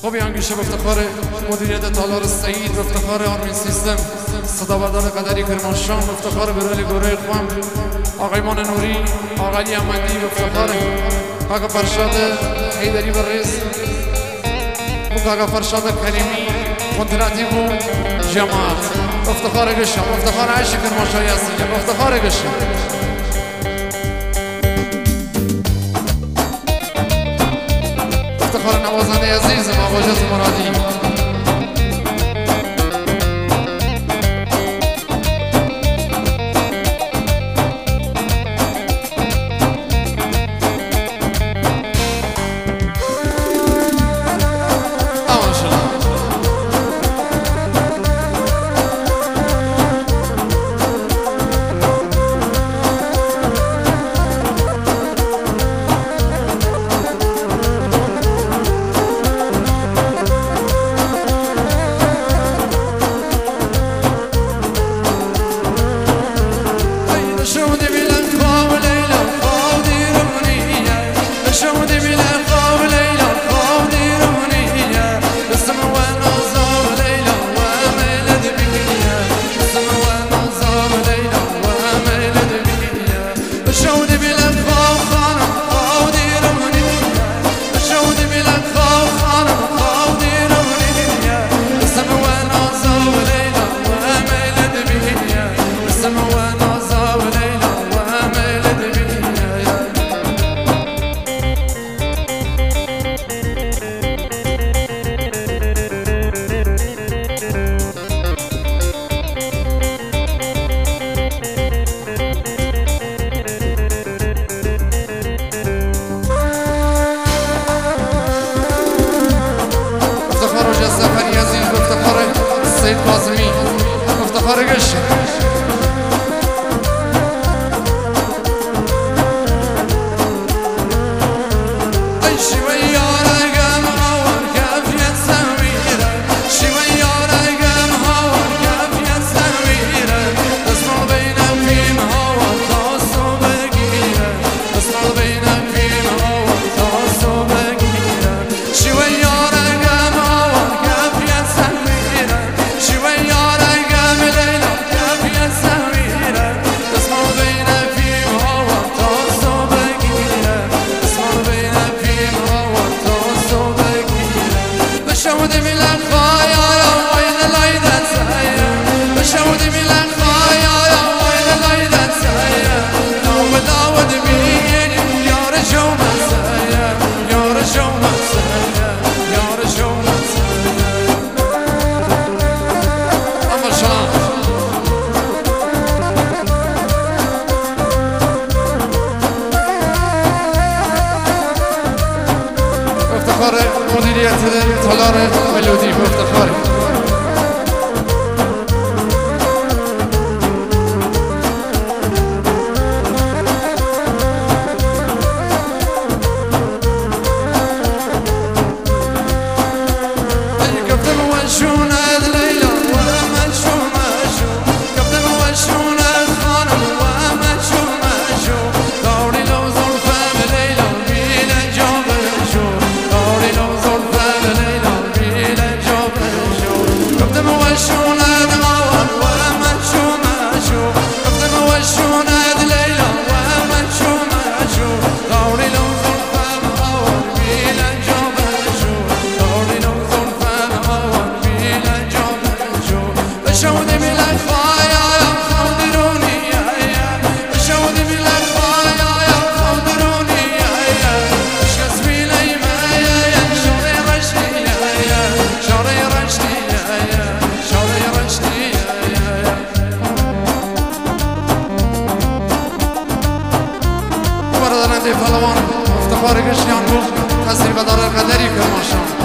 خب یانگیشه بافتخار مدیریت تالار سعید، بافتخار آرمین سیستم، صداوردار قدری کرمانشاه، بافتخار برالی گوره خوام، آقای مان نوری، آقای امندی، بافتخار کاکا فرشاد حیدری برز و کاکا فرشاد کریمی کنتراتی و جماعت، بافتخار گشم، بافتخار عشق کرمانشاه یاسینه، بافتخار گشم. افتخار نوازنده عزیزم آقاجت مرادی، سید قاسمی افتخار گشت مدیریت تالار ملودی بافتخار فلوان افتخار گشتیان بود تصریب دار قدری کرمانشاه